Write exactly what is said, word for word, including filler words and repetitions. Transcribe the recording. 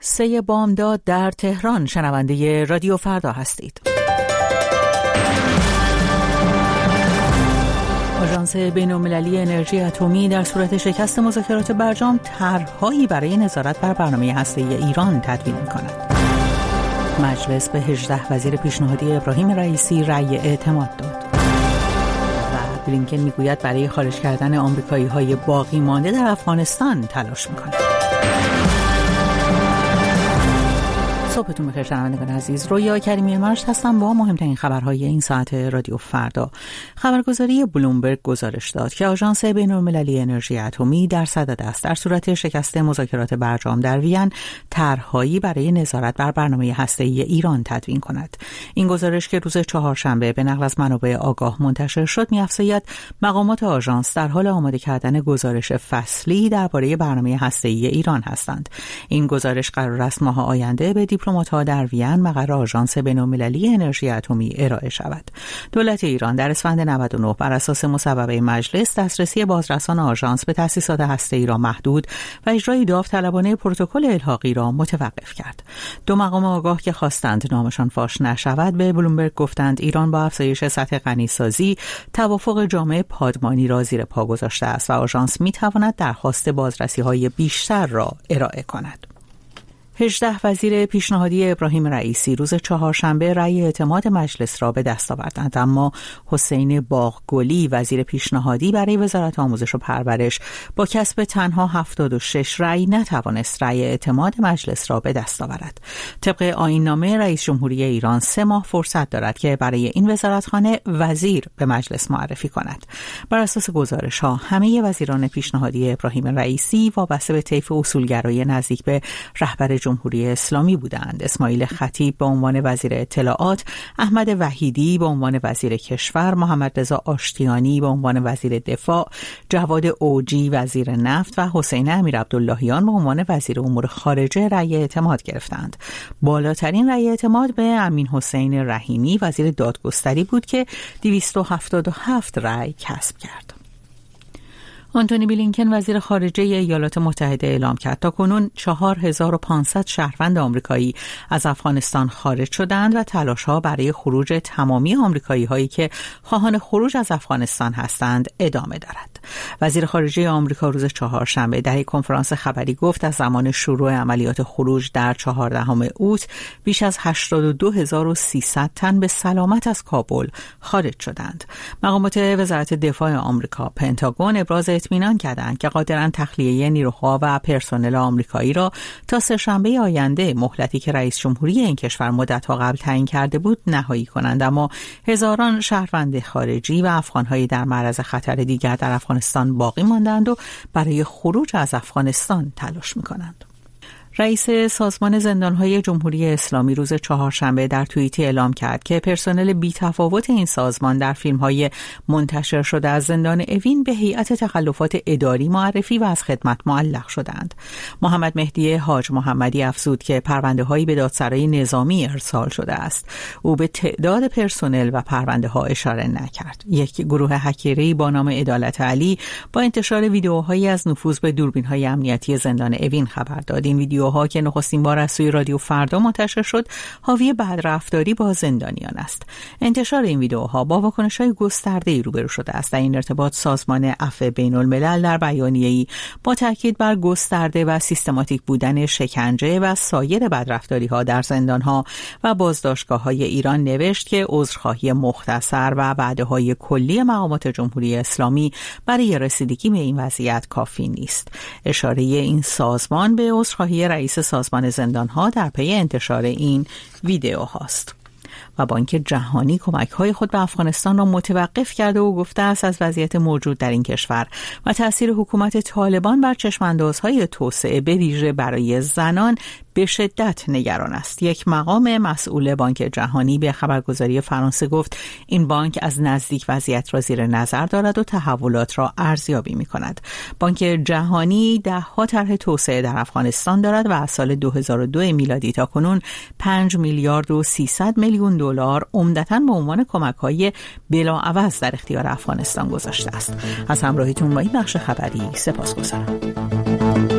سه بامداد در تهران. شنونده رادیو فردا هستید. آژانس بین‌المللی انرژی اتمی در صورت شکست مذاکرات برجام طرح‌هایی برای نظارت بر برنامه هسته‌ای ایران تدوین می‌کند. مجلس به هجده وزیر پیشنهادی ابراهیم رئیسی رأی اعتماد داد. و بلینکن میگوید برای خارج کردن آمریکایی‌های باقی مانده در افغانستان تلاش می‌کند. صبحتون بخیر شنوندگان عزیز. رویا کریمی مرشد هستم با مهمترین خبرهای این ساعت رادیو فردا. خبرگزاری بلومبرگ گزارش داد که آژانس بین‌المللی انرژی اتمی در صدد است در صورت شکست مذاکرات برجام در وین طرح‌هایی برای نظارت بر برنامه هسته‌ای ایران تدوین کند. این گزارش که روز چهارشنبه به نقل از منابع آگاه منتشر شد می‌افزاید مقامات آژانس در حال آماده کردن گزارش فصلی درباره برنامه هسته‌ای ایران هستند. این گزارش قرار است ماه آینده به دیپلمات‌ها در وین مقر آژانس بین‌المللی انرژی اتمی ارائه شود. دولت ایران در اسفند نود و نه بر اساس مصوبه مجلس دسترسی بازرسان آژانس به تأسیسات هسته‌ای را محدود و اجرای داوطلبانه پروتکل الحاقی را متوقف کرد. دو مقام آگاه که خواستند نامشان فاش نشود به بلومبرگ گفتند ایران با افزایش سطح غنیسازی توافق جامع پادمانی را زیر پا گذاشته است و آژانس می‌تواند درخواست بازرسی‌های بیشتر را ارائه کند. هجده وزیر پیشنهادی ابراهیم رئیسی روز چهارشنبه رأی اعتماد مجلس را به دست آوردند، اما حسین باغگلی وزیر پیشنهادی برای وزارت آموزش و پرورش با کسب تنها هفتاد و شش رأی نتوانست رأی اعتماد مجلس را به دست آورد. طبق آیین‌نامه رئیس جمهوری ایران سه ماه فرصت دارد که برای این وزارتخانه وزیر به مجلس معرفی کند. بر اساس گزارش‌ها همه وزیران پیشنهادی ابراهیم رئیسی وابسته به طیف اصولگرایی نزدیک به رهبر جمهوری اسلامی بودند. اسماعیل خطیب به عنوان وزیر اطلاعات، احمد وحیدی به عنوان وزیر کشور، محمد رضا آشتیانی به عنوان وزیر دفاع، جواد اوجی وزیر نفت و حسین امیرعبداللهیان به عنوان وزیر امور خارجه رأی اعتماد گرفتند. بالاترین رأی اعتماد به امین حسین رحیمی وزیر دادگستری بود که دویست و هفتاد و هفت رأی کسب کرد. آنتونی بلینکن وزیر خارجه ایالات متحده اعلام کرد تا کنون چهار هزار و پانصد شهروند آمریکایی از افغانستان خارج شدند و تلاش‌ها برای خروج تمامی آمریکایی‌هایی که خواهان خروج از افغانستان هستند ادامه دارد. وزیر خارجه آمریکا روز چهارشنبه در یک کنفرانس خبری گفت از زمان شروع عملیات خروج در چهاردهم اوت بیش از هشتاد و دو هزار و سیصد تن به سلامت از کابل خارج شدند. مقامات وزارت دفاع آمریکا پنتاگون ابراز اطمینان کردند که قادرند تخلیه نیروها و پرسنل آمریکایی را تا سه‌شنبه آینده، مهلتی که رئیس جمهوری این کشور مدت‌ها قبل تعیین کرده بود، نهایی کنند، اما هزاران شهروند خارجی و افغان‌های در معرض خطر دیگر در افغانستان باقی ماندند و برای خروج از افغانستان تلاش می‌کنند. رئیس سازمان زندانهای جمهوری اسلامی روز چهارشنبه در توییتی اعلام کرد که پرسنل بی‌تفاوت این سازمان در فیلم‌های منتشر شده از زندان اوین به هیئت تخلفات اداری معرفی و از خدمت معلق شدند. محمد مهدی حاج محمدی افزود که پرونده‌هایی به دادسرای نظامی ارسال شده است. او به تعداد پرسنل و پرونده‌ها اشاره نکرد. یک گروه هکری با نام عدالت علی با انتشار ویدیوهایی از نفوذ به دوربین‌های امنیتی زندان اوین خبر داد. این ویدیو ها که نخستین بار از سوی رادیو فردا منتشر شد حاوی بدرفتاری با زندانیان است. انتشار این ویدیوها با واکنش‌های گسترده‌ای روبرو شده است. در این ارتباط سازمان عفو بین‌الملل در بیانیه‌ای با تاکید بر گسترده و سیستماتیک بودن شکنجه و سایر بدرفتاری‌ها در زندان‌ها و بازداشتگاه‌های ایران نوشت که عذرخواهی مختصر و وعده‌های کلی مقامات جمهوری اسلامی برای رسیدگی به این وضعیت کافی نیست. اشاره این سازمان به عذرخواهی رئیس سازمان زندان‌ها در پی انتشار این ویدیو هاست. و بانک جهانی کمک‌های خود به افغانستان را متوقف کرده و گفته است از وضعیت موجود در این کشور و تأثیر حکومت طالبان بر چشم‌اندازهای توسعه به ویژه برای زنان به شدت نگران است. یک مقام مسئول بانک جهانی به خبرگزاری فرانسه گفت این بانک از نزدیک وضعیت را زیر نظر دارد و تحولات را ارزیابی می‌کند. بانک جهانی ده‌ها طرح توسعه در افغانستان دارد و از سال دو هزار و دو میلادی تا کنون پنج میلیارد و سیصد میلیون دلار عمدتاً به عنوان کمک‌های بلاعوض در اختیار افغانستان گذاشته است. از همراهیتون با این بخش خبری سپاسگزارم.